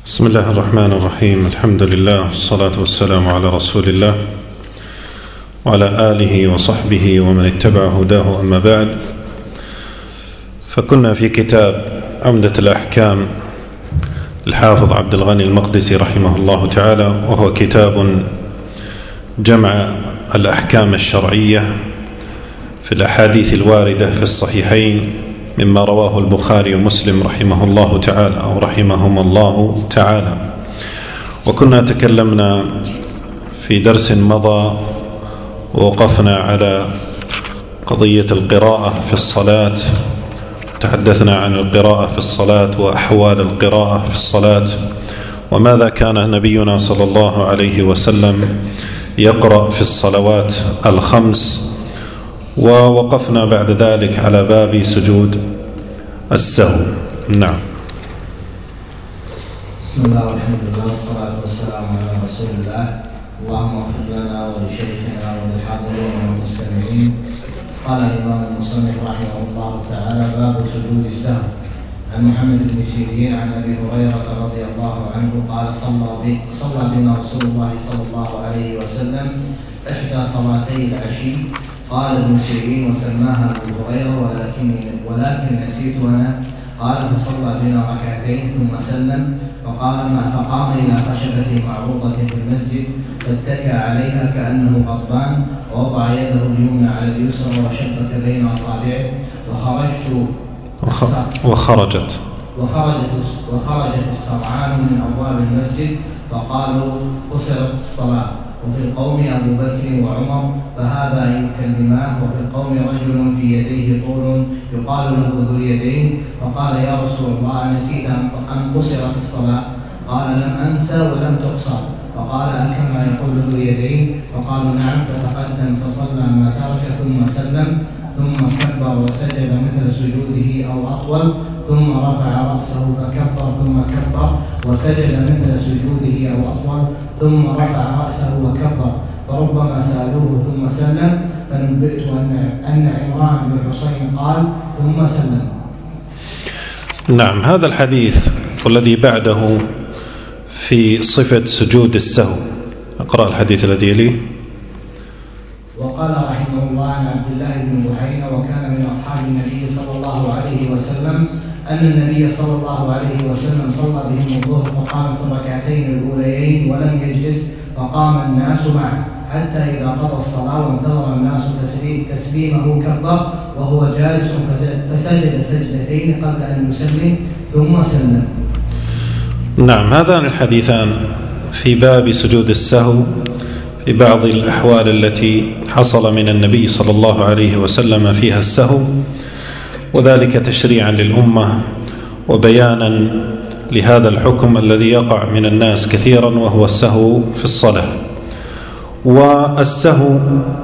بسم الله الرحمن الرحيم. الحمد لله والصلاة والسلام على رسول الله وعلى آله وصحبه ومن اتبع هداه، أما بعد. فكنا في كتاب عمدة الأحكام الحافظ عبد الغني المقدسي رحمه الله تعالى، وهو كتاب جمع الأحكام الشرعية في الأحاديث الواردة في الصحيحين مما رواه البخاري ومسلم رحمه الله تعالى أو رحمهم الله تعالى. وكنا تكلمنا في درس مضى ووقفنا على قضية القراءة في الصلاة، تحدثنا عن القراءة في الصلاة وأحوال القراءة في الصلاة، وماذا كان نبينا صلى الله عليه وسلم يقرأ في الصلوات الخمس. ووقفنا بعد ذلك على باب سجود السهو. نعم. بسم الله والحمد لله والصلاة والسلام على رسول الله. اللهم اغفر لنا ولشيخنا وللحاضرين والمستمعين. قال الإمام المصنف رحمه الله تعالى: باب سجود السهو. عن محمد بن سيرين عن أبي هريرة رضي الله عنه قال: صلى بنا رسول الله صلى الله عليه وسلم إحدى صلاتي العشي. قال ابن سيرين: وسماها أبو هريرة ولكن نسيت أنا. قال: فصلى بنا ركعتين ثم سلم، فقام إلى خشبة معروضة في المسجد فاتكى عليها كأنه غضبان، ووضع يده اليمنى على اليسرى وشبك بين أصابعه. وخرجت السرعان من أبواب المسجد فقالوا: قصرت الصلاة. وفي القوم أبو بكر وعمر فهذا أن يكلماه. وفي القوم رجل في يديه طول يقال له ذو اليدين، فقال: يا رسول الله، نسيت أن قصرت الصلاة؟ قال: لم أنسى ولم تقصر. فقال: أكما يقول ذو اليدين؟ فقالوا: نعم. فتقدم فصلى ما ترك ثم سلم، ثم كبر وسجد مثل سجوده أو أطول، ثم رفع رأسه فكبر ثم كبر وسجد مثل سجوده أو أطول، ثم رفع رأسه وكبر. فربما سألوه ثم سلم، فنبئت أن عمران بن حسين قال: ثم سلم. نعم. هذا الحديث والذي بعده في صفة سجود السهو. أقرأ الحديث الذي يليه. وقال رحمه الله: عن عبد الله بن بحينة وكان من أصحاب النبي صلى الله عليه وسلم أن النبي صلى الله عليه وسلم صلى بهم الظهر فقام في الركعتين الأوليين ولم يجلس، فقام الناس معه حتى إذا قضى الصلاة وانتظر الناس تسليمه كبر وهو جالس فسجد سجدتين قبل أن يسلم ثم سلم. نعم. هذان الحديثان في باب سجود السهو في بعض الأحوال التي حصل من النبي صلى الله عليه وسلم فيها السهو، وذلك تشريعا للأمة وبيانا لهذا الحكم الذي يقع من الناس كثيرا، وهو السهو في الصلاة. والسهو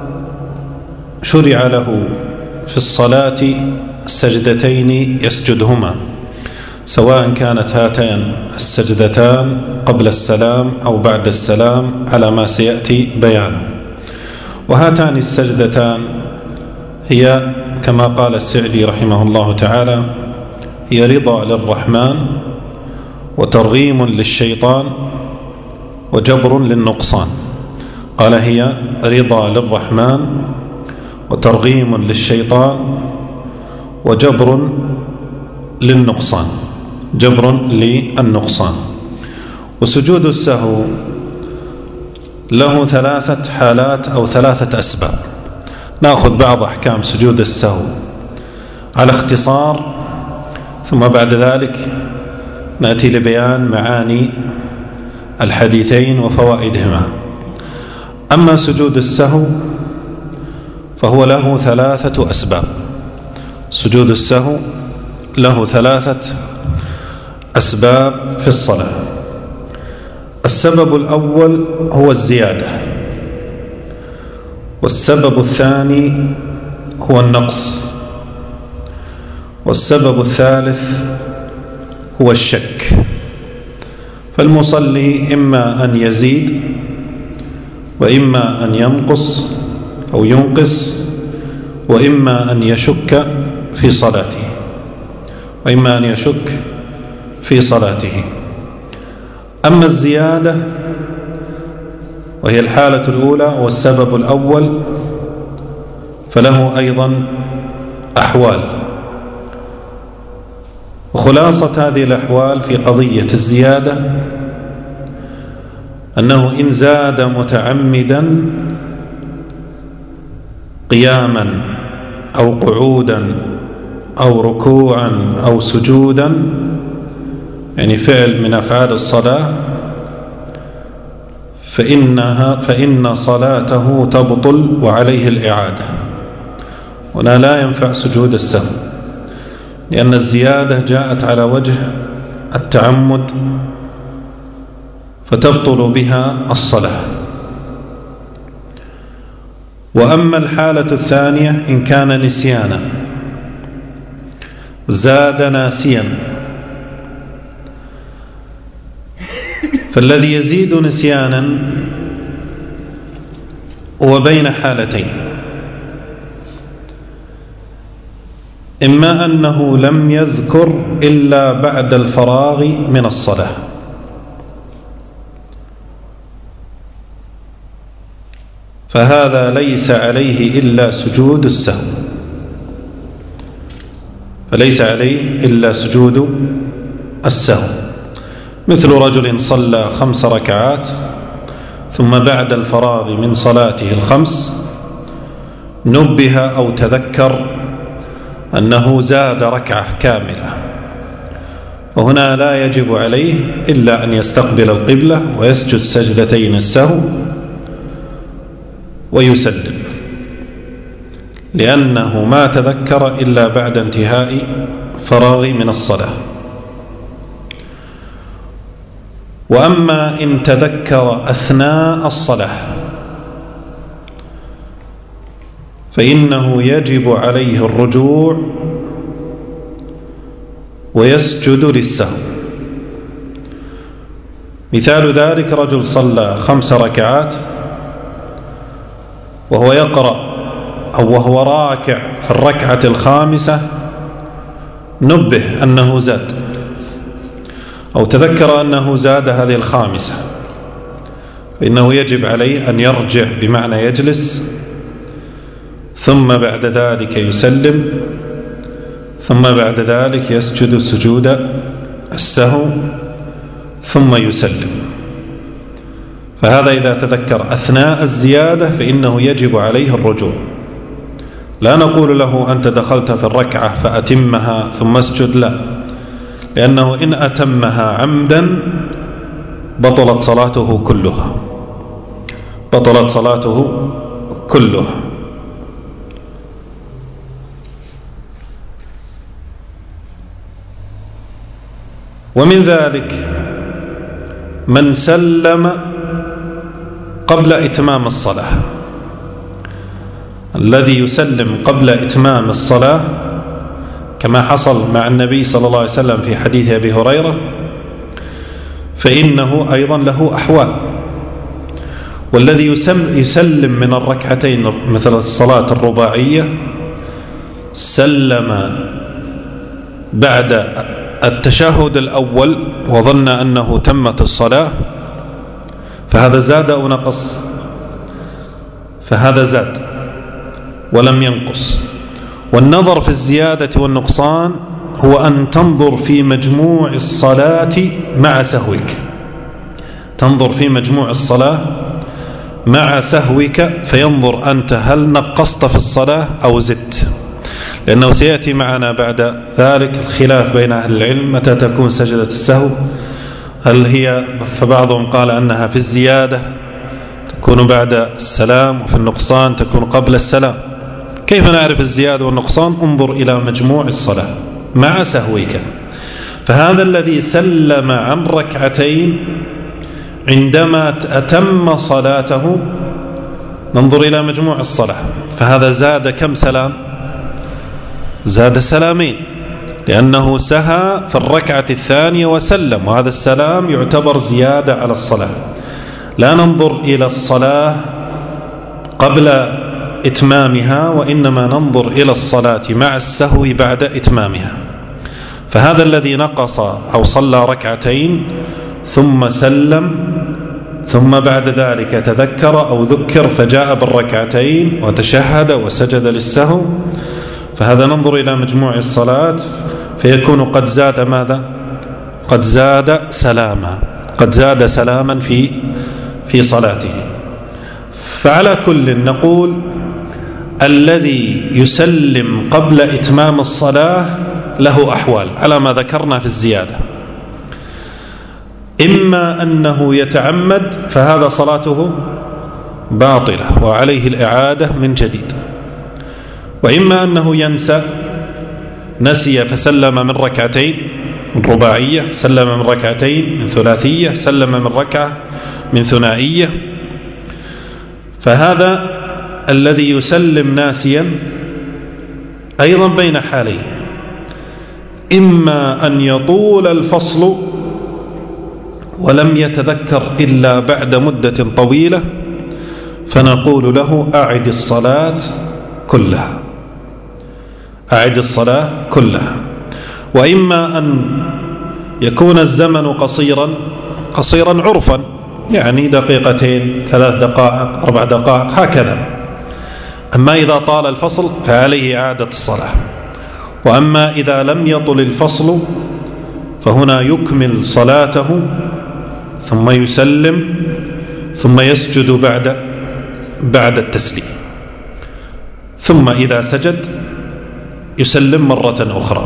شرع له في الصلاة سجدتين يسجدهما، سواء كانت هاتان السجدتان قبل السلام أو بعد السلام على ما سيأتي بيانه. وهاتان السجدتان هي كما قال السعدي رحمه الله تعالى: هي رضا للرحمن وترغيم للشيطان وجبر للنقصان. قال: هي رضا للرحمن وترغيم للشيطان وجبر للنقصان، جبر للنقصان. وسجود السهو له ثلاثة حالات أو ثلاثة أسباب. نأخذ بعض أحكام سجود السهو على اختصار، ثم بعد ذلك نأتي لبيان معاني الحديثين وفوائدهما. أما سجود السهو فهو له ثلاثة أسباب. سجود السهو له ثلاثة أسباب في الصلاة. السبب الأول هو الزيادة، والسبب الثاني هو النقص، والسبب الثالث هو الشك. فالمصلي إما أن يزيد وإما أن ينقص أو ينقص، وإما أن يشك في صلاته، وإما أن يشك في صلاته. أما الزيادة وهي الحالة الأولى والسبب الأول فله أيضا أحوال، وخلاصة هذه الأحوال في قضية الزيادة أنه إن زاد متعمدا قياما أو قعودا أو ركوعا أو سجودا، يعني فعل من أفعال الصلاة، فإن صلاته تبطل وعليه الإعادة. هنا لا ينفع سجود السهو، لأن الزيادة جاءت على وجه التعمد فتبطل بها الصلاة. وأما الحالة الثانية إن كان نسيانا، زاد ناسيا، فالذي يزيد نسيانا هو بين حالتين: إما أنه لم يذكر إلا بعد الفراغ من الصلاة، فهذا ليس عليه إلا سجود السهو، فليس عليه إلا سجود السهو، مثل رجل صلى 5 ركعات ثم بعد الفراغ من صلاته ال5 نبه أو تذكر أنه زاد ركعة كاملة، وهنا لا يجب عليه إلا أن يستقبل القبلة ويسجد سجدتين السهو ويسلم، لأنه ما تذكر إلا بعد انتهاء فراغ من الصلاة. وأما إن تذكر أثناء الصلاة فإنه يجب عليه الرجوع ويسجد للسهو. مثال ذلك: رجل صلى 5 ركعات وهو يقرأ أو وهو راكع في الركعة ال5 نبه أنه زاد، أو تذكر أنه زاد هذه ال5، فإنه يجب عليه أن يرجع، بمعنى يجلس، ثم بعد ذلك يسلم، ثم بعد ذلك يسجد سجود السهو ثم يسلم. فهذا إذا تذكر أثناء الزيادة فإنه يجب عليه الرجوع. لا نقول له أنت دخلت في الركعة فأتمها ثم اسجد، لا، لأنه إن أتمها عمدا بطلت صلاته كلها، بطلت صلاته كلها. ومن ذلك من سلم قبل إتمام الصلاة، الذي يسلم قبل إتمام الصلاة كما حصل مع النبي صلى الله عليه وسلم في حديث أبي هريرة، فإنه أيضا له أحوال. والذي يسلم من الركعتين مثل الصلاة الرباعية سلم بعد التشهد الأول وظن أنه تمت الصلاة، فهذا زاد أو نقص؟ فهذا زاد ولم ينقص. والنظر في الزيادة والنقصان هو أن تنظر في مجموع الصلاة مع سهوك، تنظر في مجموع الصلاة مع سهوك، فينظر أنت هل نقصت في الصلاة أو زدت، لأنه سيأتي معنا بعد ذلك الخلاف بين أهل العلم متى تكون سجدة السهو، هل هي، فبعضهم قال أنها في الزيادة تكون بعد السلام، وفي النقصان تكون قبل السلام. كيف نعرف الزيادة والنقصان؟ انظر إلى مجموع الصلاة مع سهوك. فهذا الذي سلم عن ركعتين عندما أتم صلاته ننظر إلى مجموع الصلاة، فهذا زاد كم سلام؟ زاد سلامين، لأنه سهى في الركعة الثانية وسلم، وهذا السلام يعتبر زيادة على الصلاة. لا ننظر إلى الصلاة قبل إتمامها، وإنما ننظر إلى الصلاة مع السهو بعد إتمامها. فهذا الذي نقص أو صلى ركعتين ثم سلم ثم بعد ذلك تذكر أو ذكر فجاء بالركعتين وتشهد وسجد للسهو، فهذا ننظر إلى مجموع الصلاة فيكون قد زاد ماذا؟ قد زاد سلاما، قد زاد سلاما في صلاته. فعلى كل نقول الذي يسلم قبل إتمام الصلاة له أحوال على ما ذكرنا في الزيادة، إما أنه يتعمد فهذا صلاته باطلة وعليه الإعادة من جديد، وإما أنه نسي فسلم من ركعتين من رباعية، سلم من ركعتين من ثلاثية، سلم من ركعة من ثنائية. فهذا الذي يسلم ناسيا أيضا بين حالين، إما أن يطول الفصل ولم يتذكر إلا بعد مدة طويلة فنقول له أعد الصلاة كلها، أعد الصلاة كلها. وإما أن يكون الزمن قصيرا عرفا، يعني دقيقتين 3 دقائق 4 دقائق هكذا. أما إذا طال الفصل فعليه إعادة الصلاة، وأما إذا لم يطل الفصل فهنا يكمل صلاته ثم يسلم ثم يسجد بعد التسليم، ثم إذا سجد يسلم مرة أخرى.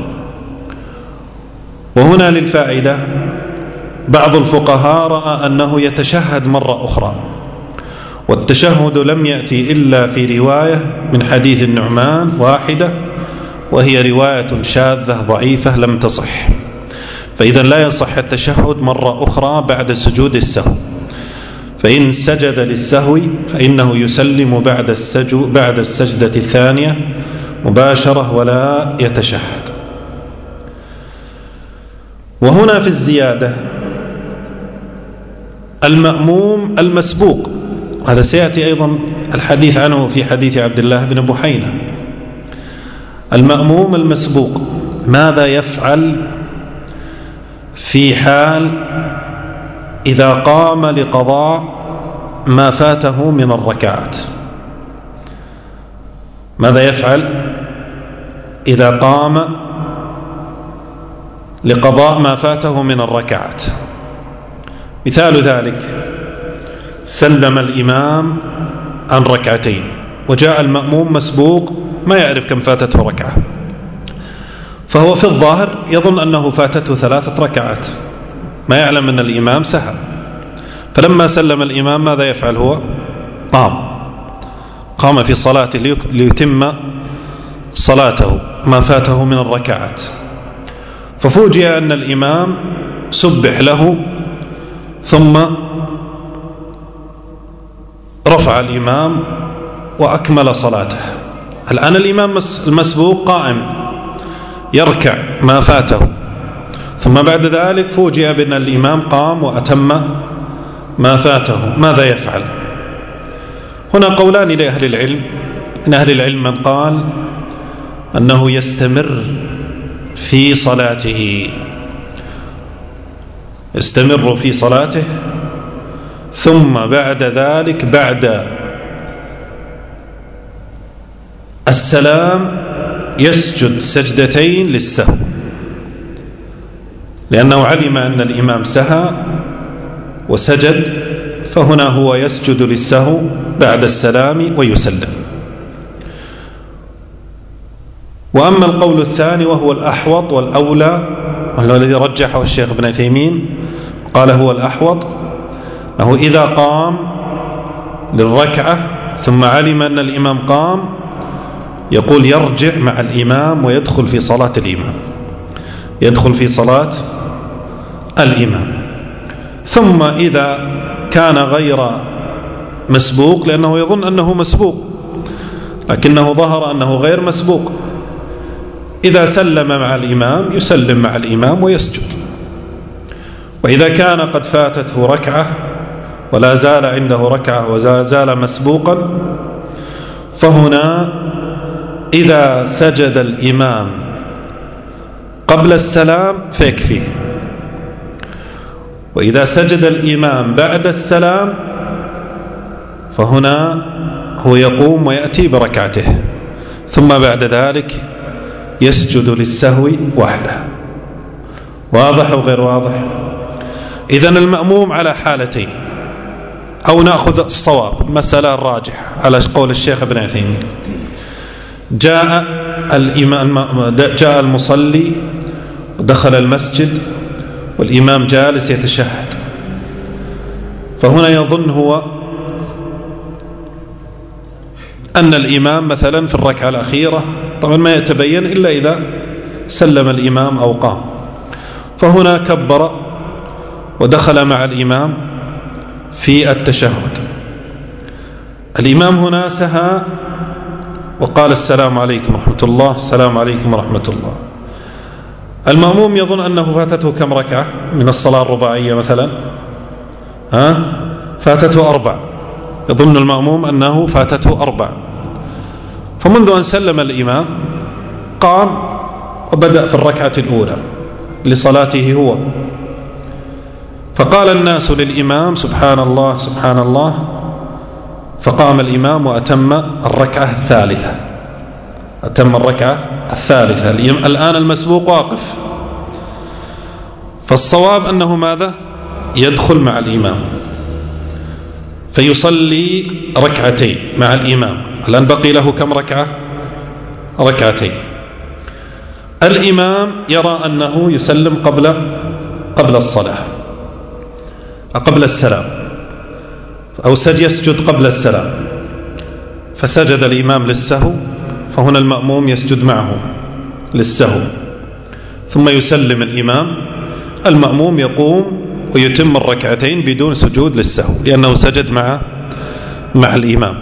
وهنا للفائدة بعض الفقهاء رأى أنه يتشهد مرة أخرى، والتشهد لم يأتي إلا في رواية من حديث النعمان واحدة، وهي رواية شاذة ضعيفة لم تصح، فإذا لا يصح التشهد مرة أخرى بعد سجود السهو. فإن سجد للسهو فإنه يسلم بعد السجدة الثانية مباشرة ولا يتشهد. وهنا في الزيادة المأموم المسبوق، هذا سيأتي أيضا الحديث عنه في حديث عبد الله بن بحينة. المأموم المسبوق ماذا يفعل في حال إذا قام لقضاء ما فاته من الركعات؟ ماذا يفعل إذا قام لقضاء ما فاته من الركعات؟ مثال ذلك سلم الإمام عن ركعتين وجاء المأموم مسبوق ما يعرف كم فاتته ركعة، فهو في الظاهر يظن أنه فاتته 3 ركعات، ما يعلم أن الإمام سهى. فلما سلم الإمام ماذا يفعل؟ هو قام في صلاته ليتم صلاته ما فاته من الركعات، ففوجئ أن الإمام سبح له ثم رفع الإمام وأكمل صلاته. الآن الإمام المسبوق قائم يركع ما فاته، ثم بعد ذلك فوجئ بأن الإمام قام وأتم ما فاته، ماذا يفعل؟ هنا قولان لأهل العلم. من أهل العلم من قال أنه يستمر في صلاته، يستمر في صلاته، ثم بعد ذلك بعد السلام يسجد سجدتين للسهو، لأنه علم أن الإمام سهى وسجد، فهنا هو يسجد للسهو بعد السلام ويسلم. وأما القول الثاني وهو الأحوط والأولى، وهو الذي رجحه الشيخ ابن عثيمين قال هو الأحوط، أنه إذا قام للركعة ثم علم أن الإمام قام يقول يرجع مع الإمام ويدخل في صلاة الإمام، يدخل في صلاة الإمام. ثم إذا كان غير مسبوق، لأنه يظن أنه مسبوق لكنه ظهر أنه غير مسبوق، إذا سلم مع الإمام يسلم مع الإمام ويسجد. وإذا كان قد فاتته ركعة ولا زال عنده ركعة ولا زال مسبوقا، فهنا إذا سجد الإمام قبل السلام فيكفيه، وإذا سجد الإمام بعد السلام فهنا هو يقوم ويأتي بركعته، ثم بعد ذلك يسجد للسهو وحده. واضح أو غير واضح؟ إذن المأموم على حالتين، أو نأخذ الصواب المسألة الراجحة على قول الشيخ ابن عثيمين. جاء المصلي ودخل المسجد والإمام جالس يتشهد، فهنا يظن هو أن الإمام مثلا في الركعة الأخيرة، طبعا ما يتبين إلا إذا سلم الإمام أو قام، فهنا كبر ودخل مع الإمام في التشهد. الإمام هنا سهى وقال السلام عليكم ورحمة الله، السلام عليكم ورحمة الله. المأموم يظن أنه فاتته كم ركعة من الصلاة الرباعية مثلا؟ فاتته 4. يظن المأموم أنه فاتته 4، فمنذ أن سلم الإمام قام وبدأ في الركعة الأولى لصلاته هو، فقال الناس للإمام سبحان الله سبحان الله، فقام الإمام وأتم الركعة الثالثة. أتم الركعة الثالثة. الآن المسبوق واقف، فالصواب أنه ماذا؟ يدخل مع الإمام فيصلي ركعتين مع الإمام. الآن بقي له كم ركعة؟ ركعتين. الإمام يرى أنه يسلم قبل الصلاة، قبل السلام، أو يسجد قبل السلام، فسجد الإمام للسهو، فهنا المأموم يسجد معه للسهو، ثم يسلم الإمام. المأموم يقوم ويتم الركعتين بدون سجود للسهو لأنه سجد مع الإمام.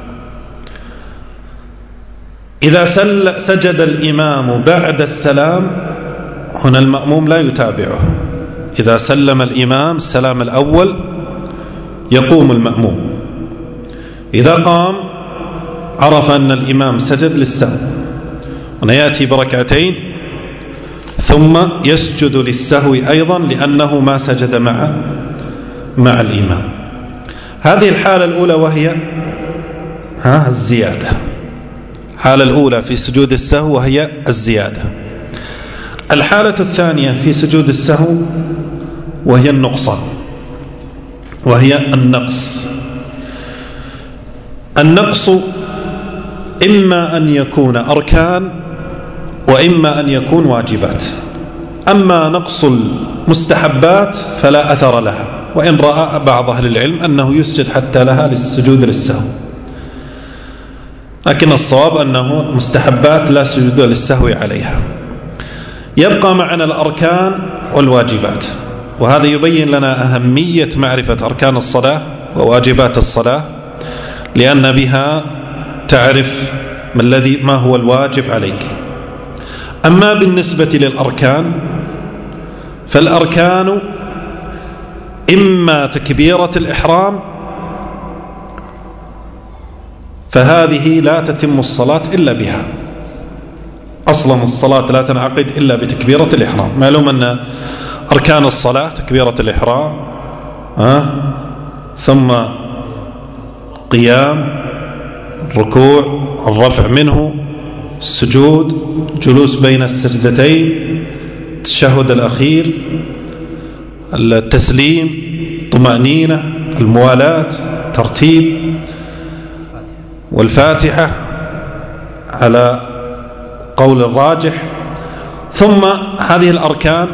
إذا سجد الإمام بعد السلام هنا المأموم لا يتابعه. إذا سلم الإمام السلام الأول يقوم المأموم، إذا قام عرف أن الإمام سجد للسهو، هنا يأتي بركعتين ثم يسجد للسهو أيضا لأنه ما سجد مع الإمام. هذه الحالة الأولى وهي الزيادة. الحالة الأولى في سجود السهو وهي الزيادة. الحالة الثانية في سجود السهو وهي النقصان، وهي النقص. النقص إما أن يكون أركان وإما أن يكون واجبات. أما نقص المستحبات فلا أثر لها، وإن رأى بعض أهل العلم أنه يسجد حتى لها للسجود للسهو، لكن الصواب أنه مستحبات لا سجود للسهو عليها. يبقى معنا الأركان والواجبات، وهذا يبين لنا أهمية معرفة أركان الصلاة وواجبات الصلاة، لأن بها تعرف ما هو الواجب عليك. أما بالنسبة للأركان فالأركان إما تكبيرة الإحرام، فهذه لا تتم الصلاة إلا بها. أصلا الصلاة لا تنعقد إلا بتكبيرة الإحرام. معلوم أن أركان الصلاة تكبيرة الإحرام، ثم قيام، الركوع، الرفع منه، السجود، جلوس بين السجدتين، التشهد الأخير، التسليم، طمأنينة، الموالاة، ترتيب، والفاتحة على قول الراجح. ثم هذه الأركان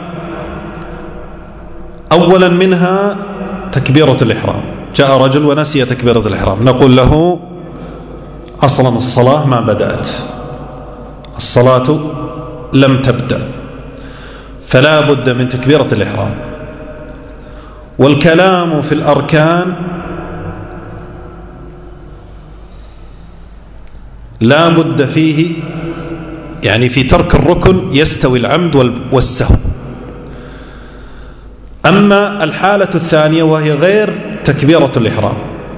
أولا منها تكبيرة الإحرام. جاء رجل ونسي تكبيرة الإحرام، نقول له أصلا الصلاة ما بدأت، الصلاة لم تبدأ، فلا بد من تكبيرة الإحرام. والكلام في الأركان لا بد فيه، يعني في ترك الركن يستوي العمد والسهو. أما الحالة الثانية وهي غير تكبيرة الإحرام،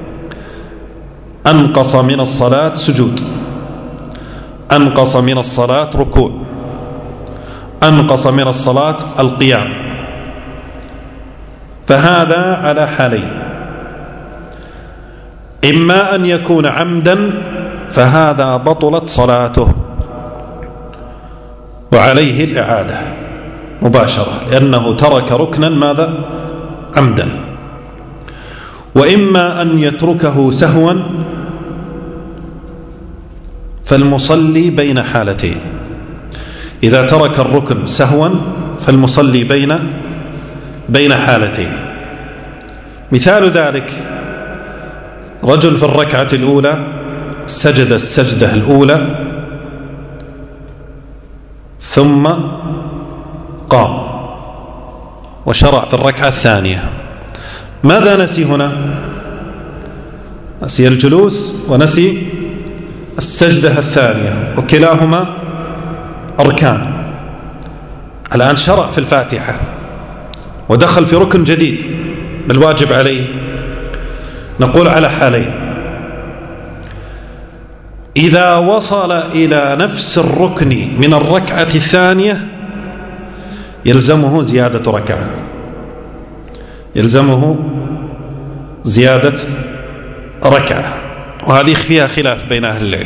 أنقص من الصلاة سجود، أنقص من الصلاة ركوع، أنقص من الصلاة القيام، فهذا على حالين: إما أن يكون عمدا فهذا بطلت صلاته وعليه الإعادة مباشرة، لأنه ترك ركنا ماذا؟ عمدا. وإما أن يتركه سهوا، فالمصلي بين حالتين. إذا ترك الركن سهوا فالمصلي بين حالتين. مثال ذلك: رجل في الركعة الأولى سجد السجدة الأولى ثم قام وشرع في الركعة الثانية. ماذا نسي هنا؟ نسي الجلوس ونسي السجدة الثانية، وكلاهما أركان. الآن شرع في الفاتحة ودخل في ركن جديد، ما الواجب عليه؟ نقول على حالين: إذا وصل إلى نفس الركن من الركعة الثانية يلزمه زيادة ركعة، يلزمه زيادة ركعة، وهذه فيها خلاف بين أهل العلم.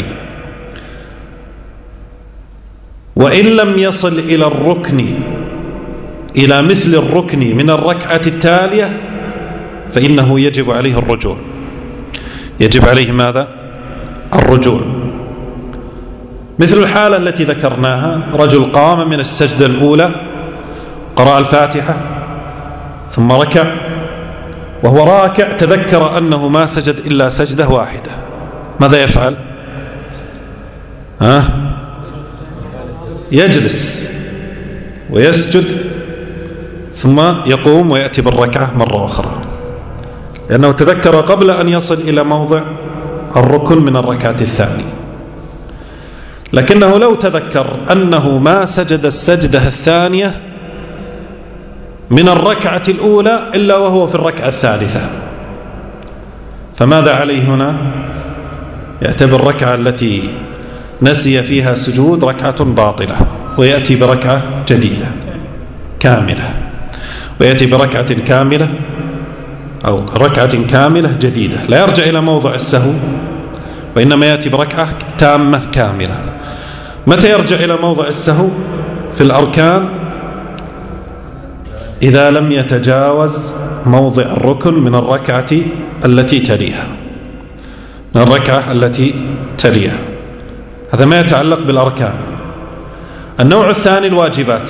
وإن لم يصل إلى الركن، إلى مثل الركن من الركعة التالية، فإنه يجب عليه الرجوع. يجب عليه ماذا؟ الرجوع. مثل الحالة التي ذكرناها: رجل قام من السجدة الأولى، قرأ الفاتحة ثم ركع، وهو راكع تذكر أنه ما سجد إلا سجدة واحدة، ماذا يفعل؟ يجلس ويسجد ثم يقوم ويأتي بالركعة مرة أخرى، لأنه تذكر قبل أن يصل إلى موضع الركن من الركعة الثانية. لكنه لو تذكر أنه ما سجد السجدة الثانية من الركعة الأولى إلا وهو في الركعة الثالثة، فماذا عليه هنا؟ يعتبر الركعة التي نسي فيها سجود ركعة باطلة، ويأتي بركعة جديدة كاملة، ويأتي بركعة كاملة أو ركعة كاملة جديدة، لا يرجع إلى موضع السهو، وإنما يأتي بركعة تامة كاملة. متى يرجع إلى موضع السهو؟ في الأركان إذا لم يتجاوز موضع الركن من الركعة التي تليها، من الركعة التي تليها. هذا ما يتعلق بالأركان. النوع الثاني الواجبات.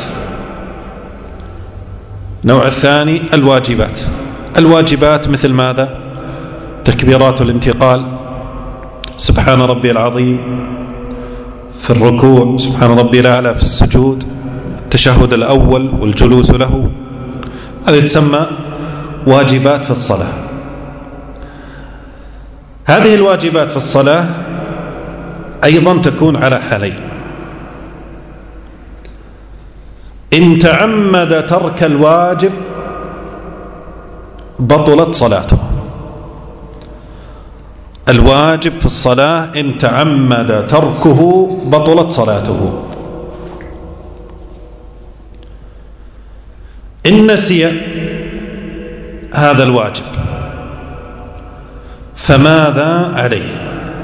النوع الثاني الواجبات. الواجبات مثل ماذا؟ تكبيرات الانتقال، سبحان ربي العظيم في الركوع، سبحان ربي الأعلى في السجود، التشهد الأول والجلوس له، هذه تسمى واجبات في الصلاة. هذه الواجبات في الصلاة أيضا تكون على حالين: إن تعمد ترك الواجب بطلت صلاته. الواجب في الصلاة إن تعمد تركه بطلت صلاته. إن نسي هذا الواجب فماذا عليه؟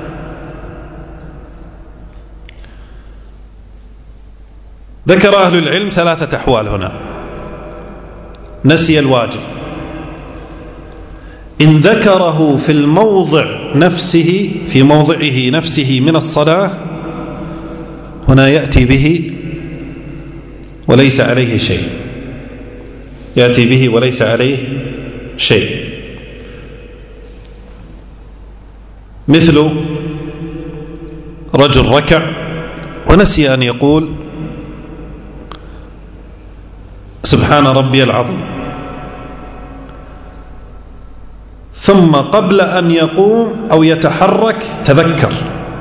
ذكر أهل العلم ثلاثة أحوال هنا. نسي الواجب: إن ذكره في الموضع نفسه، في موضعه نفسه من الصلاة، هنا يأتي به وليس عليه شيء، يأتي به وليس عليه شيء. مثل رجل ركع ونسي أن يقول سبحان ربي العظيم، ثم قبل أن يقوم أو يتحرك تذكر،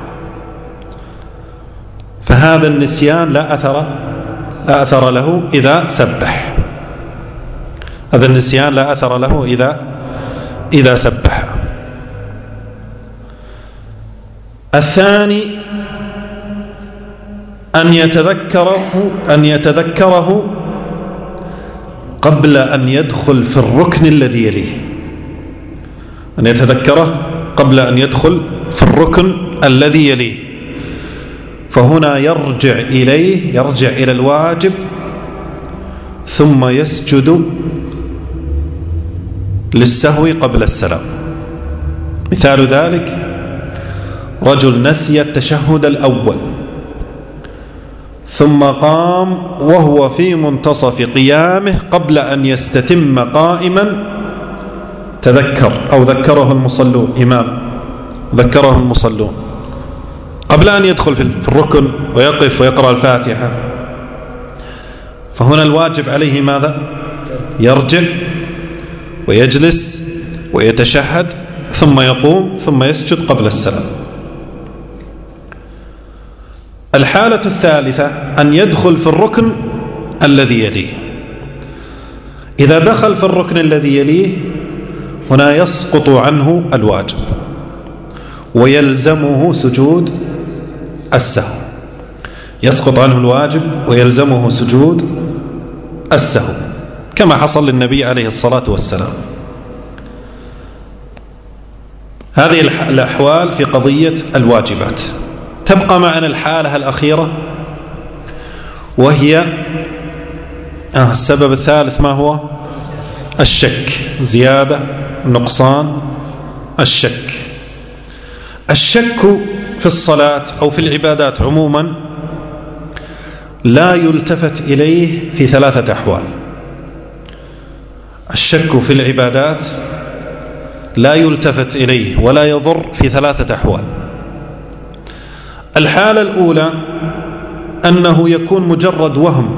فهذا النسيان لا أثر له إذا سبح. هذا النسيان لا أثر له إذا سبح. الثاني أن يتذكره قبل أن يدخل في الركن الذي يليه، أن يتذكره قبل أن يدخل في الركن الذي يليه، فهنا يرجع إلى الواجب ثم يسجد للسهو قبل السلام. مثال ذلك: رجل نسي التشهد الأول ثم قام وهو في منتصف قيامه قبل أن يستتم قائما، تذكر أو ذكره المصلون، إمام ذكره المصلون قبل أن يدخل في الركن ويقف ويقرأ الفاتحة، فهنا الواجب عليه ماذا؟ يرجع ويجلس ويتشهد ثم يقوم ثم يسجد قبل السلام. الحالة الثالثة أن يدخل في الركن الذي يليه. إذا دخل في الركن الذي يليه هنا يسقط عنه الواجب ويلزمه سجود السهو، يسقط عنه الواجب ويلزمه سجود السهو، كما حصل للنبي عليه الصلاة والسلام. هذه الأحوال في قضية الواجبات. تبقى معنا الحالة الأخيرة وهي السبب الثالث، ما هو؟ الشك، زيادة، نقصان، الشك. الشك في الصلاة أو في العبادات عموما لا يلتفت إليه في ثلاثة أحوال. الشك في العبادات لا يلتفت إليه ولا يضر في ثلاثة أحوال. الحالة الأولى أنه يكون مجرد وهم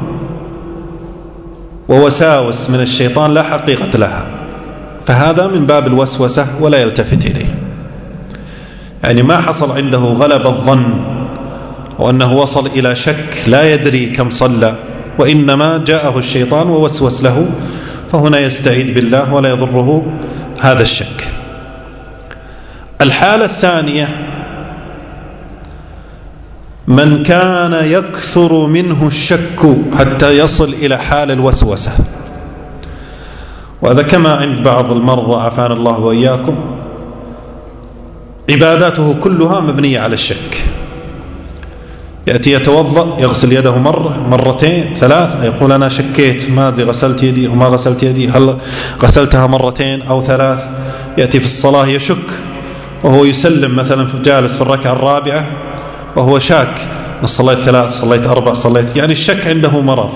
ووساوس من الشيطان لا حقيقة لها، فهذا من باب الوسوسة ولا يلتفت إليه، يعني ما حصل عنده غلب الظن وأنه وصل إلى شك لا يدري كم صلى، وإنما جاءه الشيطان ووسوس له، فهنا يستعيذ بالله ولا يضره هذا الشك. الحالة الثانية من كان يكثر منه الشك حتى يصل إلى حال الوسوسة، وهذا كما عند بعض المرضى عافانا الله وإياكم، عباداته كلها مبنية على الشك. يأتي يتوضأ يغسل يده مرة مرتين ثلاث، يقول أنا شكيت ما أدري غسلت يدي أو ما غسلت يدي، هل غسلتها مرتين أو ثلاث. يأتي في الصلاة يشك وهو يسلم مثلا جالس في الركعة الرابعة وهو شاك، صليت ثلاث صليت أربع صليت، يعني الشك عنده مرض.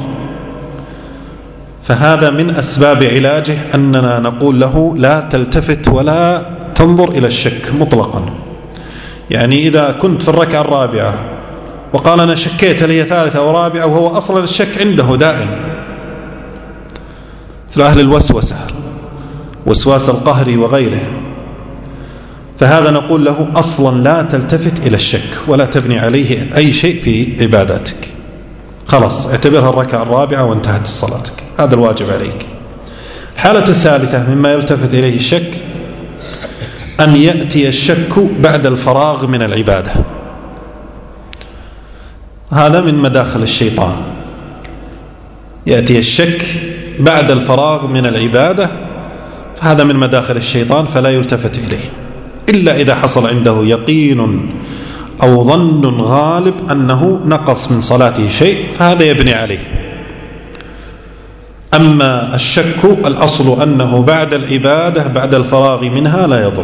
فهذا من أسباب علاجه أننا نقول له لا تلتفت ولا تنظر إلى الشك مطلقا. يعني إذا كنت في الركعة الرابعة وقال أنا شكيت هل هي ثالثة أو رابعة وهو أصلا الشك عنده دائم، مثل أهل الوسوسة، وسواس القهر وغيره، فهذا نقول له أصلا لا تلتفت إلى الشك ولا تبني عليه أي شيء في عباداتك، خلاص اعتبرها الركعة الرابعة وانتهت صلاتك، هذا الواجب عليك. الحالة الثالثة مما يلتفت إليه الشك أن يأتي الشك بعد الفراغ من العبادة، هذا من مداخل الشيطان. يأتي الشك بعد الفراغ من العبادة، هذا من مداخل الشيطان فلا يلتفت إليه إلا إذا حصل عنده يقين أو ظن غالب أنه نقص من صلاته شيء، فهذا يبني عليه. أما الشك الأصل أنه بعد العبادة بعد الفراغ منها لا يضر.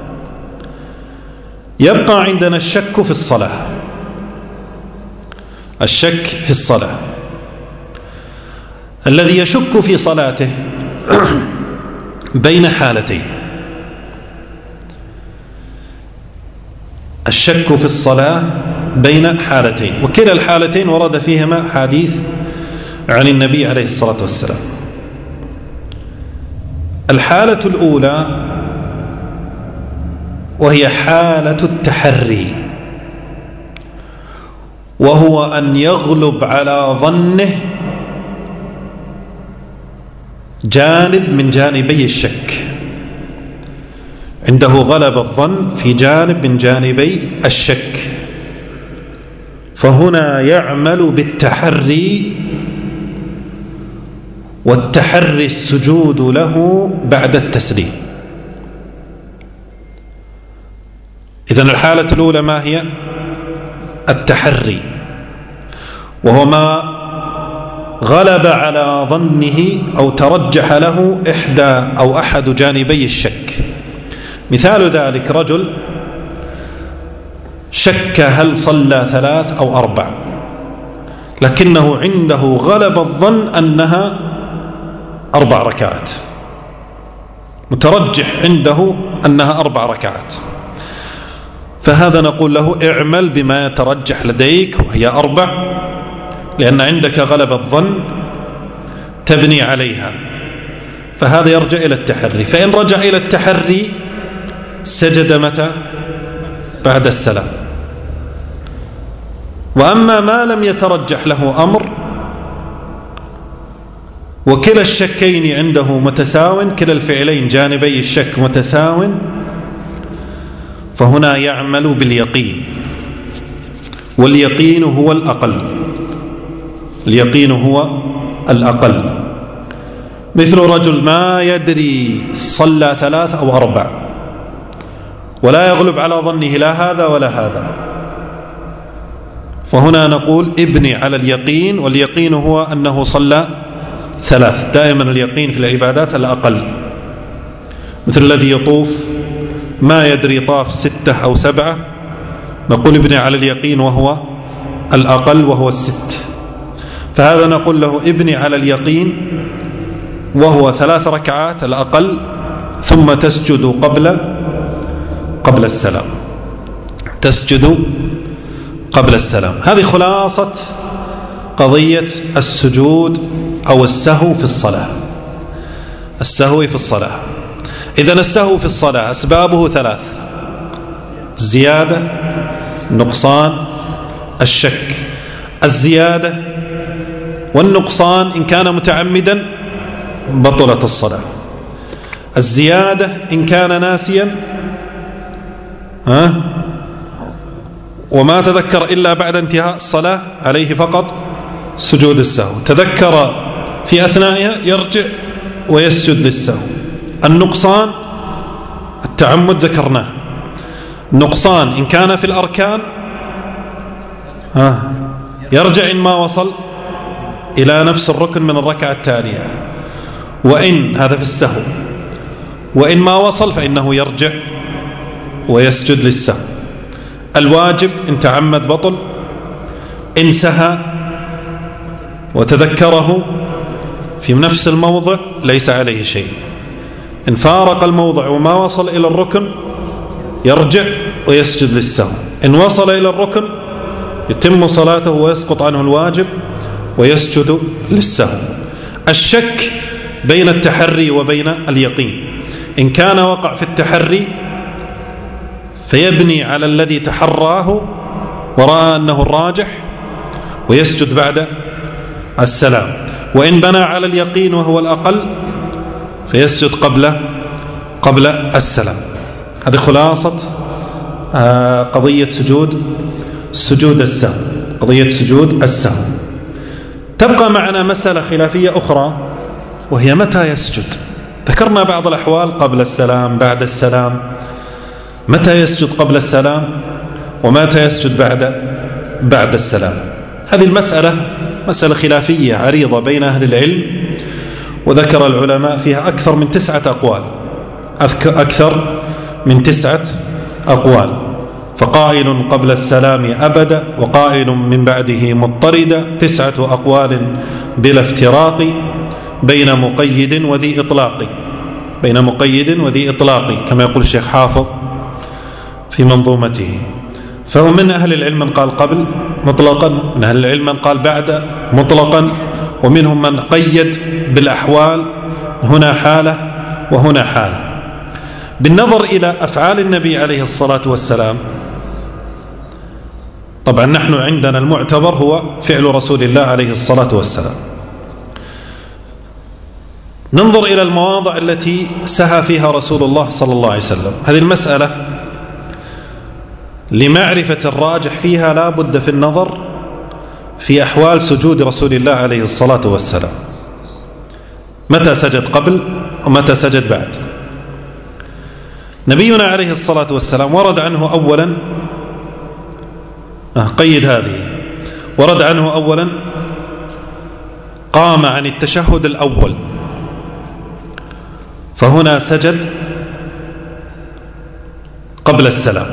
يبقى عندنا الشك في الصلاة. الشك في الصلاة، الذي يشك في صلاته بين حالتين. الشك في الصلاة بين حالتين، وكلا الحالتين ورد فيهما حديث عن النبي عليه الصلاة والسلام. الحالة الأولى وهي حالة التحري، وهو أن يغلب على ظنه جانب من جانبي الشك، عنده غلب الظن في جانب من جانبي الشك، فهنا يعمل بالتحري والتحري السجود له بعد التسليم. إذن الحالة الأولى ما هي؟ التحري، وهو ما غلب على ظنه أو ترجح له إحدى أو أحد جانبي الشك. مثال ذلك رجل شك هل صلى 3 أو 4، لكنه عنده غلب الظن أنها 4 ركعات، مترجح عنده أنها 4 ركعات، فهذا نقول له اعمل بما يترجح لديك وهي 4، لأن عندك غلب الظن تبني عليها، فهذا يرجع إلى التحري. فإن رجع إلى التحري سجد متى؟ بعد السلام. وأما ما لم يترجح له أمر وكلا الشكين عنده متساو، كلا الفعلين جانبي الشك متساو، فهنا يعمل باليقين، واليقين هو الأقل، اليقين هو الأقل. مثل رجل ما يدري صلى 3 أو 4 ولا يغلب على ظنه لا هذا ولا هذا، فهنا نقول ابني على اليقين، واليقين هو أنه صلى 3. دائما اليقين في العبادات الأقل. مثل الذي يطوف ما يدري طاف 6 أو 7، نقول ابني على اليقين وهو الأقل وهو 6. فهذا نقول له ابني على اليقين وهو 3 ركعات الأقل، ثم تسجد قبل السلام، تسجد قبل السلام. هذه خلاصة قضية السجود أو السهو في الصلاة. السهو في الصلاة، إذن السهو في الصلاة أسبابه 3: الزيادة، النقصان، الشك. الزيادة والنقصان إن كان متعمدا بطلت الصلاة. الزيادة إن كان ناسيا وما تذكر إلا بعد انتهاء الصلاة عليه فقط سجود السهو، تذكر في أثنائها يرجع ويسجد للسهو. النقصان التعمد ذكرناه، النقصان إن كان في الأركان يرجع إن ما وصل إلى نفس الركن من الركعة التالية، وإن هذا في السهو، وإن ما وصل فإنه يرجع ويسجد للسهو. الواجب إن تعمد بطل، إن سهى وتذكره في نفس الموضع ليس عليه شيء. إن فارق الموضع وما وصل إلى الركن يرجع ويسجد للسهو. إن وصل إلى الركن يتم صلاته ويسقط عنه الواجب ويسجد للسهو. الشك بين التحري وبين اليقين، إن كان وقع في التحري فيبني على الذي تحراه ورأى أنه الراجح ويسجد بعد السلام، وإن بنى على اليقين وهو الأقل فيسجد قبل السلام. هذه خلاصة قضية سجود السهو، قضية سجود السهو. تبقى معنا مسألة خلافية أخرى، وهي متى يسجد. ذكرنا بعض الأحوال قبل السلام، بعد السلام، متى يسجد قبل السلام ومتى يسجد بعد السلام. هذه المسألة مسألة خلافية عريضة بين أهل العلم، وذكر العلماء فيها أكثر من 9 أقوال، أكثر من 9 أقوال. فقائل قبل السلام أبدا، وقائل من بعده مضطردا، 9 أقوال بلا افتراق، بين مقيد وذي إطلاق، بين مقيد وذي إطلاق، كما يقول الشيخ حافظ في منظومته. فهو من أهل العلم من قال قبل مطلقا، من أهل العلم من قال بعد مطلقا، ومنهم من قيد بالأحوال، هنا حالة وهنا حالة. بالنظر إلى أفعال النبي عليه الصلاة والسلام، طبعا نحن عندنا المعتبر هو فعل رسول الله عليه الصلاة والسلام. ننظر إلى المواضع التي سهى فيها رسول الله صلى الله عليه وسلم. هذه المسألة لمعرفة الراجح فيها لا بد في النظر في أحوال سجود رسول الله عليه الصلاة والسلام. متى سجد قبل ومتى سجد بعد. نبينا عليه الصلاة والسلام ورد عنه أولا، قيد هذه، ورد عنه أولا قام عن التشهد الأول، فهنا سجد قبل السلام.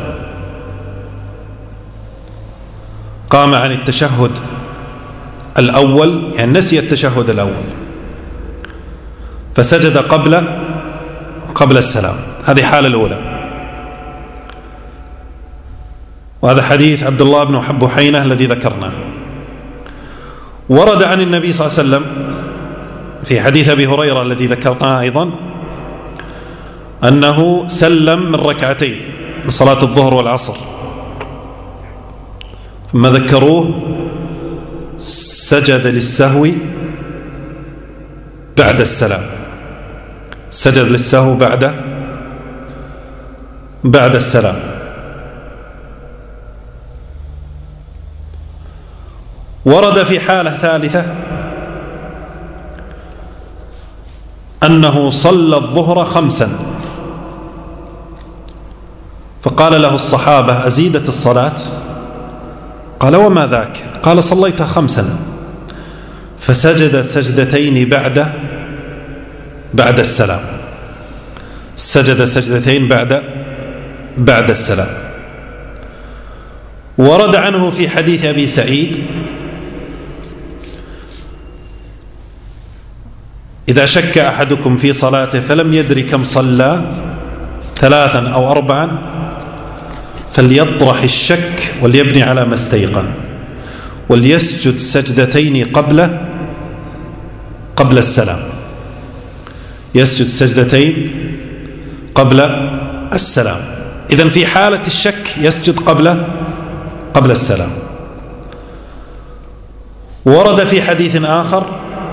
قام عن التشهد الأول، يعني نسي التشهد الأول، فسجد قبل السلام. هذه حالة الأولى. وهذا حديث عبد الله بن بحينة الذي ذكرناه. ورد عن النبي صلى الله عليه وسلم في حديث أبي هريرة الذي ذكرناه أيضا أنه سلم من ركعتين من صلاة الظهر والعصر، ثم ذكروه سجد للسهو بعد السلام، سجد للسهو بعد السلام. ورد في حالة ثالثة أنه صلى الظهر 5، فقال له الصحابة أزيدت الصلاة؟ قال وما ذاك؟ قال صليتها 5، فسجد سجدتين بعد السلام، سجد سجدتين بعد السلام. ورد عنه في حديث أبي سعيد إذا شك أحدكم في صلاته فلم يدري كم صلى 3 أو 4 فليطرح الشك وليبني على ما استيقن، وليسجد سجدتين قبل السلام، يسجد سجدتين قبل السلام. إذن في حالة الشك يسجد قبل السلام. ورد في حديث آخر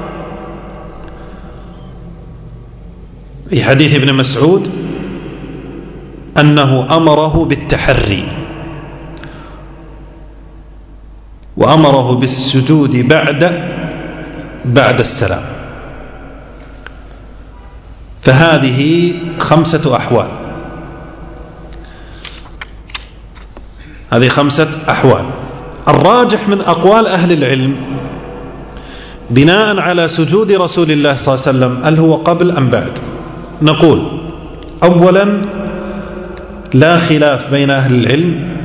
في حديث ابن مسعود أنه أمره بالتحري وأمره بالسجود بعد السلام. فهذه 5 أحوال، هذه 5 أحوال. الراجح من أقوال أهل العلم بناء على سجود رسول الله صلى الله عليه وسلم هل هو قبل أم بعد؟ نقول أولا لا خلاف بين أهل العلم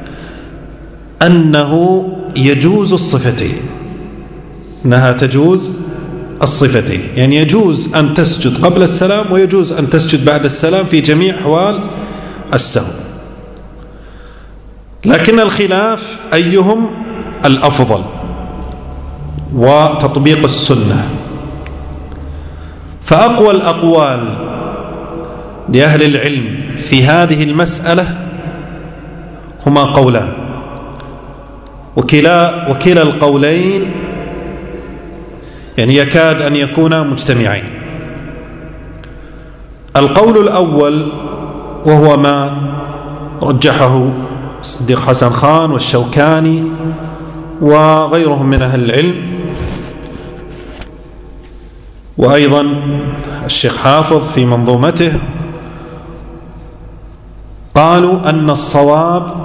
أنه يجوز الصفتين، أنها تجوز الصفتين، يعني يجوز أن تسجد قبل السلام ويجوز أن تسجد بعد السلام في جميع أحوال السهو. لكن الخلاف أيهم الأفضل وتطبيق السنة. فأقوى الأقوال لأهل العلم في هذه المسألة هما قولان، وكلا القولين يعني يكاد أن يكونا مجتمعين. القول الأول وهو ما رجحه الصديق حسن خان والشوكاني وغيرهم من أهل العلم، وأيضا الشيخ حافظ في منظومته، قالوا أن الصواب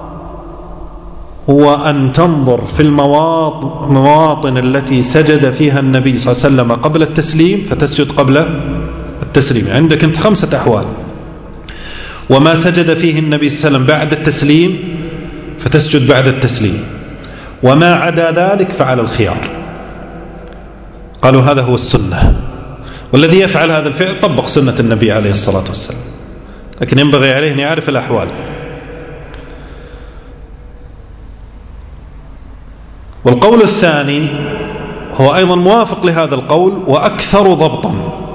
هو أن تنظر في المواطن التي سجد فيها النبي صلى الله عليه وسلم قبل التسليم فتسجد قبل التسليم. عندك أنت 5 أحوال، وما سجد فيه النبي صلى الله عليه وسلم بعد التسليم فتسجد بعد التسليم، وما عدا ذلك فعلى الخيار. قالوا هذا هو السنة، والذي يفعل هذا الفعل طبق سنة النبي عليه الصلاة والسلام، لكن ينبغي عليه أن يعرف الأحوال. والقول الثاني هو أيضا موافق لهذا القول وأكثر ضبطا.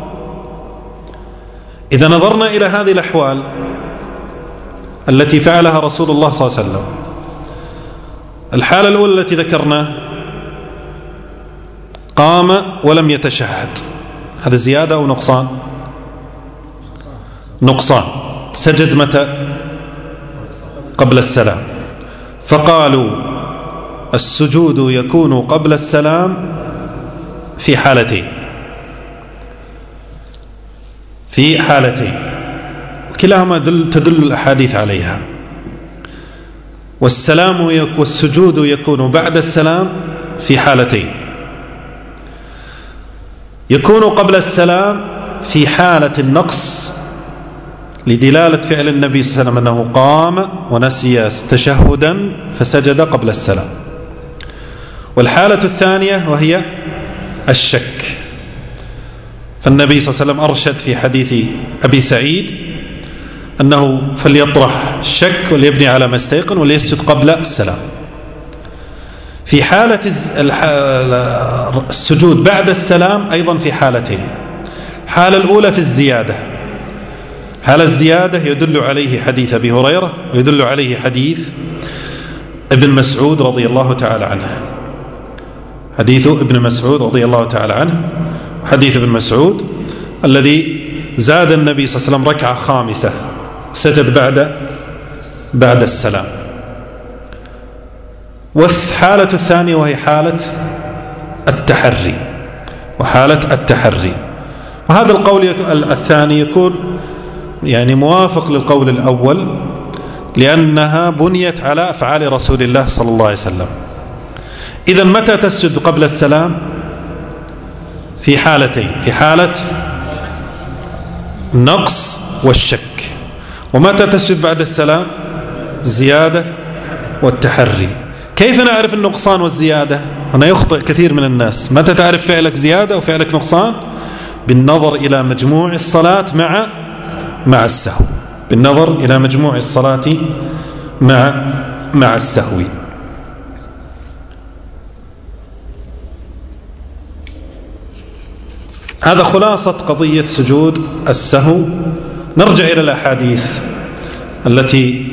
إذا نظرنا إلى هذه الأحوال التي فعلها رسول الله صلى الله عليه وسلم، الحالة الأولى التي ذكرنا قام ولم يتشهد، هذا زيادة أو نقصان؟ نقصان. سجد متى؟ قبل السلام. فقالوا السجود يكون قبل السلام في حالتين، في حالتين، كلاهما تدل الأحاديث عليها. والسجود يكون بعد السلام في حالتين: يكون قبل السلام في حالة النقص لدلالة فعل النبي صلى الله عليه وسلم أنه قام ونسي تشهدا فسجد قبل السلام. والحالة الثانية وهي الشك، فالنبي صلى الله عليه وسلم أرشد في حديث أبي سعيد أنه فليطرح الشك وليبني على ما استيقن وليسجد قبل السلام. في حالة السجود بعد السلام أيضا في حالتين: الحالة الأولى في الزيادة، حالة الزيادة يدل عليه حديث أبي هريرة ويدل عليه حديث ابن مسعود رضي الله تعالى عنه، حديث ابن مسعود رضي الله تعالى عنه، حديث ابن مسعود الذي زاد النبي صلى الله عليه وسلم ركعة خامسة سجد بعد السلام. والحالة الثانية وهي حالة التحري، وهذا القول الثاني يكون يعني موافق للقول الأول، لأنها بنيت على أفعال رسول الله صلى الله عليه وسلم. إذن متى تسجد قبل السلام؟ في حالتين: في حالة النقص والشك. ومتى تسجد بعد السلام؟ الزيادة والتحري. كيف نعرف النقصان والزيادة؟ هنا يخطئ كثير من الناس. متى تعرف فعلك زيادة وفعلك نقصان؟ بالنظر إلى مجموع الصلاة مع السهو، بالنظر إلى مجموع الصلاة مع السهو. هذا خلاصة قضية سجود السهو. نرجع إلى الأحاديث التي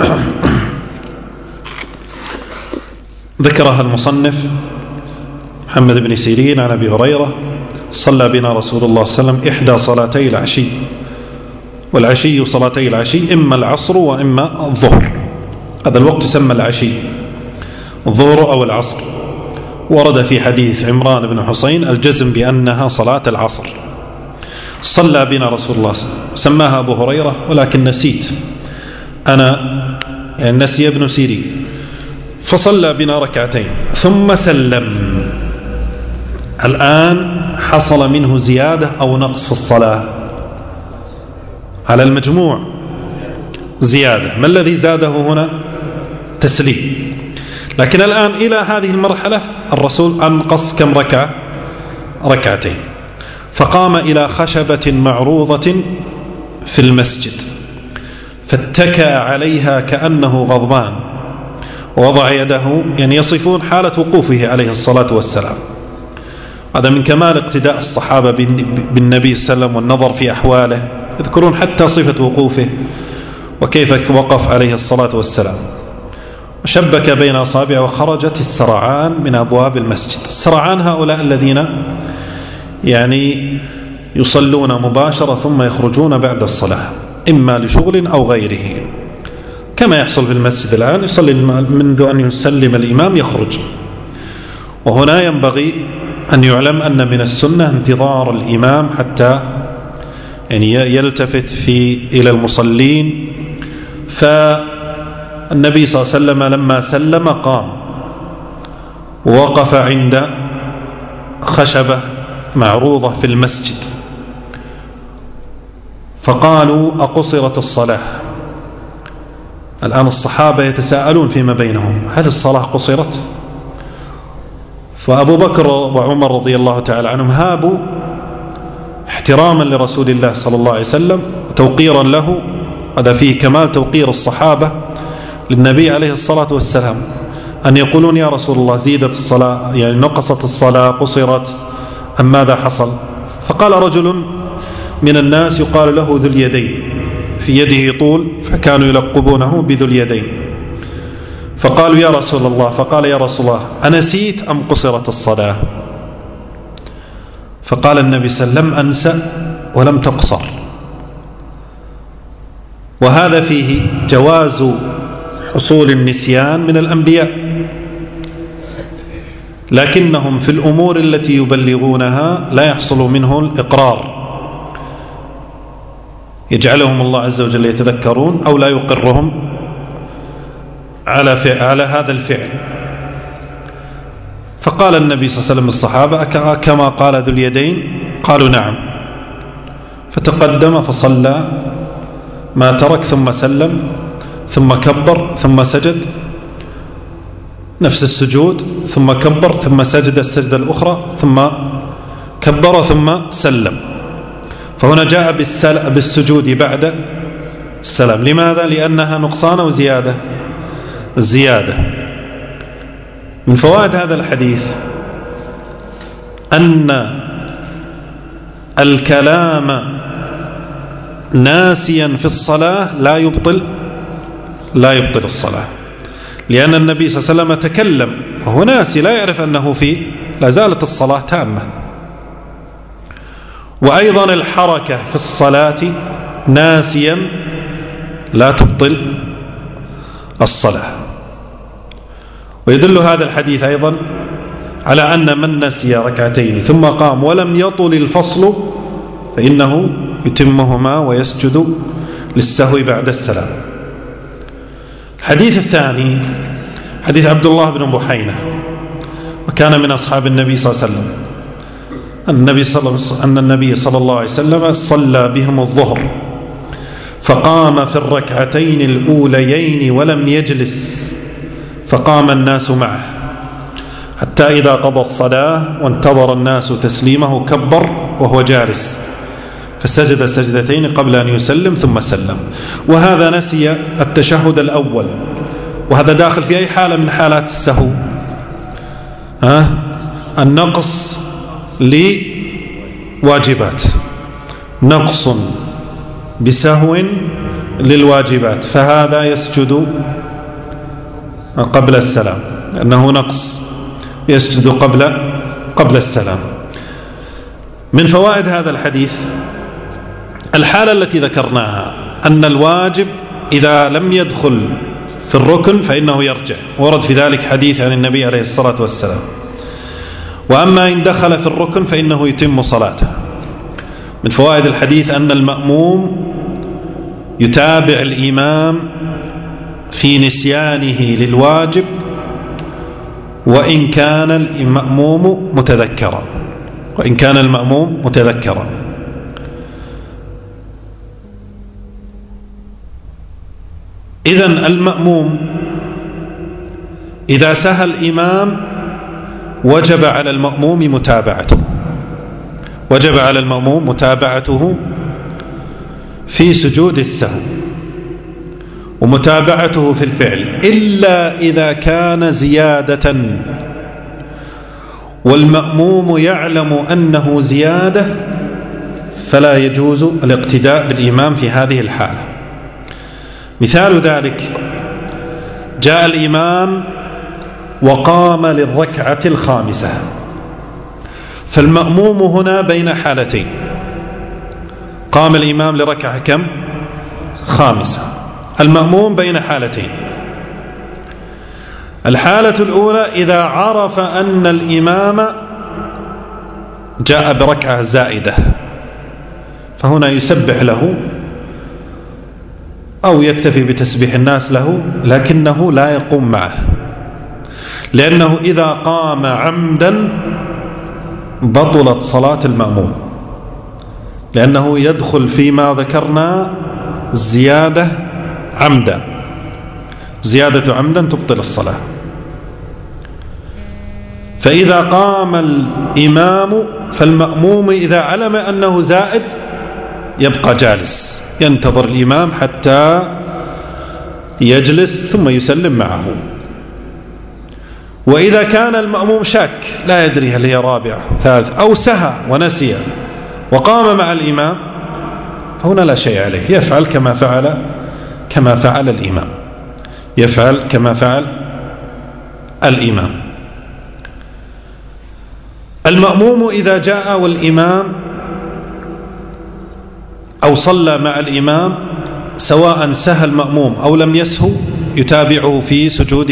ذكرها المصنف محمد بن سيرين عن أبي هريرة: صلى بنا رسول الله صلى الله عليه وسلم إحدى صلاتي العشي، والعشي صلاتي العشي إما العصر وإما الظهر. هذا الوقت يسمى العشي، الظهر أو العصر. ورد في حديث عمران بن حسين الجزم بأنها صلاة العصر. صلى بنا رسول الله صلى الله عليه وسلم، سماها أبو هريرة ولكن نسيت أنا، يعني نسي ابن سيرين، فصلى بنا ركعتين ثم سلم. الآن حصل منه زيادة أو نقص في الصلاة؟ على المجموع زيادة. ما الذي زاده هنا؟ تسليم. لكن الآن إلى هذه المرحلة الرسول أنقص كم ركعة؟ ركعتين. فقام إلى خشبة معروضة في المسجد فاتكأ عليها كأنه غضبان ووضع يده، يعني يصفون حالة وقوفه عليه الصلاة والسلام. هذا من كمال اقتداء الصحابة بالنبي صلى الله عليه وسلم والنظر في أحواله، يذكرون حتى صفة وقوفه وكيف وقف عليه الصلاة والسلام. وشبك بين أصابعه وخرجت السرعان من أبواب المسجد. السرعان هؤلاء الذين يعني يصلون مباشرة ثم يخرجون بعد الصلاة، إما لشغل أو غيره، كما يحصل في المسجد الآن، يصلي منذ أن يسلم الإمام يخرج. وهنا ينبغي أن يعلم أن من السنة انتظار الإمام حتى يعني يلتفت إلى المصلين. فالنبي صلى الله عليه وسلم لما سلم قام ووقف عند خشبة معروضة في المسجد، فقالوا: أقصرت الصلاة؟ الآن الصحابة يتساءلون فيما بينهم: هل الصلاة قصرت؟ فأبو بكر وعمر رضي الله تعالى عنهم هابوا احتراما لرسول الله صلى الله عليه وسلم وتوقيرا له. هذا فيه كمال توقير الصحابة للنبي عليه الصلاة والسلام، أن يقولون: يا رسول الله زيدت الصلاة، يعني نقصت الصلاة، قصرت، أم ماذا حصل؟ فقال رجل من الناس يقال له ذو اليدين، في يده طول، فكانوا يلقبونه بذو اليدين. فقالوا: يا رسول الله، فقال: يا رسول الله أنسيت أم قصرت الصلاة؟ فقال النبي صلى الله عليه وسلم: لم أنسى ولم تقصر. وهذا فيه جواز حصول النسيان من الأنبياء، لكنهم في الأمور التي يبلغونها لا يحصل منه الإقرار، يجعلهم الله عز وجل يتذكرون أو لا يقرهم على هذا الفعل. فقال النبي صلى الله عليه وسلم الصحابة: كما قال ذو اليدين؟ قالوا: نعم. فتقدم فصلى ما ترك ثم سلم ثم كبر ثم سجد نفس السجود ثم كبر ثم سجد السجدة الأخرى ثم كبر ثم سلم. فهنا جاء بالسجود بعد السلام. لماذا؟ لأنها نقصان أو زيادة؟ الزيادة. من فوائد هذا الحديث أن الكلام ناسيا في الصلاة لا يبطل الصلاة، لأن النبي صلى الله عليه وسلم تكلم وهو ناسي، لا يعرف أنه لا زالت الصلاة تامة. وأيضا الحركة في الصلاة ناسيا لا تبطل الصلاة. ويدل هذا الحديث أيضا على أن من نسي ركعتين ثم قام ولم يطل الفصل فإنه يتمهما ويسجد للسهو بعد السلام. الحديث الثاني حديث عبد الله بن بحينة، وكان من أصحاب النبي صلى الله عليه وسلم، أن النبي صلى الله عليه وسلم صلى بهم الظهر فقام في الركعتين الأوليين ولم يجلس، فقام الناس معه حتى إذا قضى الصلاة وانتظر الناس تسليمه كبر وهو جالس، فسجد سجدتين قبل أن يسلم ثم سلم. وهذا نسي التشهد الأول، وهذا داخل في أي حالة من حالات السهو؟ النقص لواجبات، نقص بسهو للواجبات، فهذا يسجد قبل السلام، أنه نقص يسجد قبل السلام. من فوائد هذا الحديث الحالة التي ذكرناها، أن الواجب إذا لم يدخل في الركن فإنه يرجع، ورد في ذلك حديث عن النبي عليه الصلاة والسلام. وأما إن دخل في الركن فإنه يتم صلاته. من فوائد الحديث أن المأموم يتابع الإمام في نسيانه للواجب وإن كان المأموم متذكرا. إذن المأموم إذا سهى الإمام وجب على المأموم متابعته في سجود السهو ومتابعته في الفعل، إلا إذا كان زيادة والمأموم يعلم أنه زيادة فلا يجوز الاقتداء بالإمام في هذه الحالة. مثال ذلك: جاء الإمام وقام للركعة الخامسة، فالمأموم هنا بين حالتين، قام الإمام لركعة كم؟ خامسة. المأموم بين حالتين. الحالة الأولى إذا عرف أن الإمام جاء بركعة زائدة، فهنا يسبح له أو يكتفي بتسبيح الناس له، لكنه لا يقوم معه، لأنه إذا قام عمدا بطلت صلاة المأموم، لأنه يدخل فيما ذكرنا زيادة عمدا تبطل الصلاة. فإذا قام الإمام فالمأموم إذا علم أنه زائد يبقى جالس ينتظر الإمام حتى يجلس ثم يسلم معه. وإذا كان المأموم شاك لا يدري هل هي رابعة ثالث أو سهى ونسي وقام مع الإمام، فهنا لا شيء عليه، يفعل كما فعل الإمام. المأموم إذا جاء والإمام أو صلى مع الإمام سواء سهى المأموم أو لم يسهو يتابعه في سجوده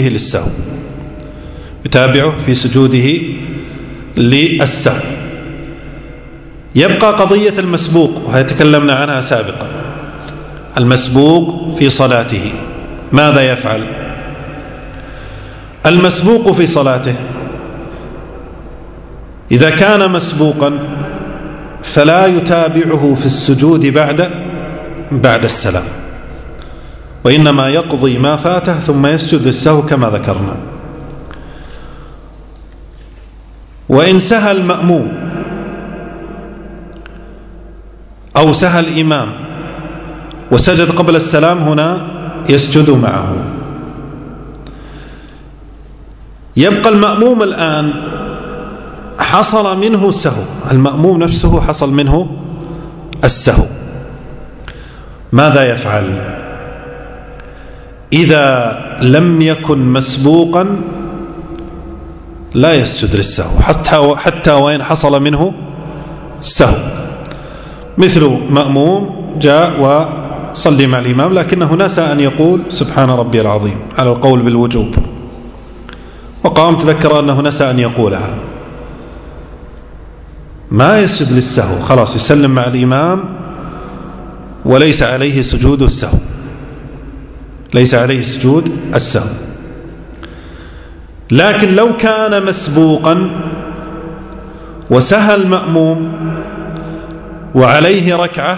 للسهو. يبقى قضية المسبوق وهي تكلمنا عنها سابقا. المسبوق في صلاته ماذا يفعل؟ المسبوق في صلاته إذا كان مسبوقا فلا يتابعه في السجود بعد السلام، وإنما يقضي ما فاته ثم يسجد للسهو كما ذكرنا. وإن سهى المأموم أو سهى الإمام وسجد قبل السلام هنا يسجد معه. يبقى المأموم الآن حصل منه السهو، المأموم نفسه حصل منه السهو، ماذا يفعل؟ إذا لم يكن مسبوقا لا يسجد للسهو حتى وإن حصل منه سهو، مثل مأموم جاء وصلي مع الإمام لكنه نسى أن يقول سبحان ربي العظيم على القول بالوجوب، وقام تذكر أنه نسى أن يقولها، ما يسجد للسهو، خلاص يسلم مع الإمام وليس عليه سجود السهو، ليس عليه سجود السهو. لكن لو كان مسبوقا وسهى المأموم وعليه ركعة،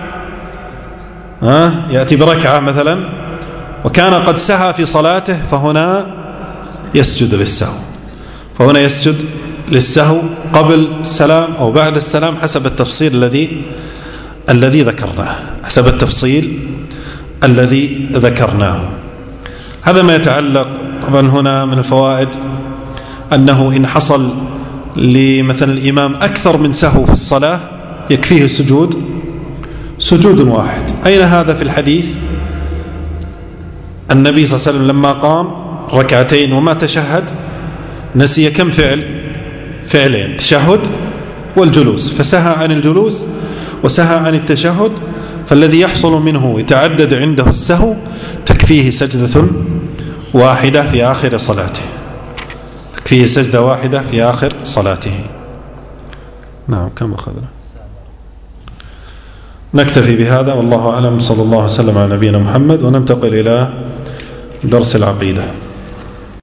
يأتي بركعة مثلا وكان قد سهى في صلاته، فهنا يسجد للسهو، فهنا يسجد للسهو قبل السلام أو بعد السلام حسب التفصيل الذي ذكرناه، حسب التفصيل الذي ذكرناه. هذا ما يتعلق. طبعا هنا من الفوائد أنه إن حصل لمثلا الإمام أكثر من سهو في الصلاة يكفيه سجود واحد. أين هذا في الحديث؟ النبي صلى الله عليه وسلم لما قام ركعتين وما تشهد نسي كم فعلين، تشهد والجلوس، فسهى عن الجلوس وسهى عن التشهد، فالذي يحصل منه يتعدد عنده السهو تكفيه سجدة واحدة في آخر صلاته، تكفيه سجدة واحدة في آخر صلاته. نعم كم أخذنا؟ نكتفي بهذا والله أعلم. صلى الله وسلم على نبينا محمد، وننتقل إلى درس العقيدة.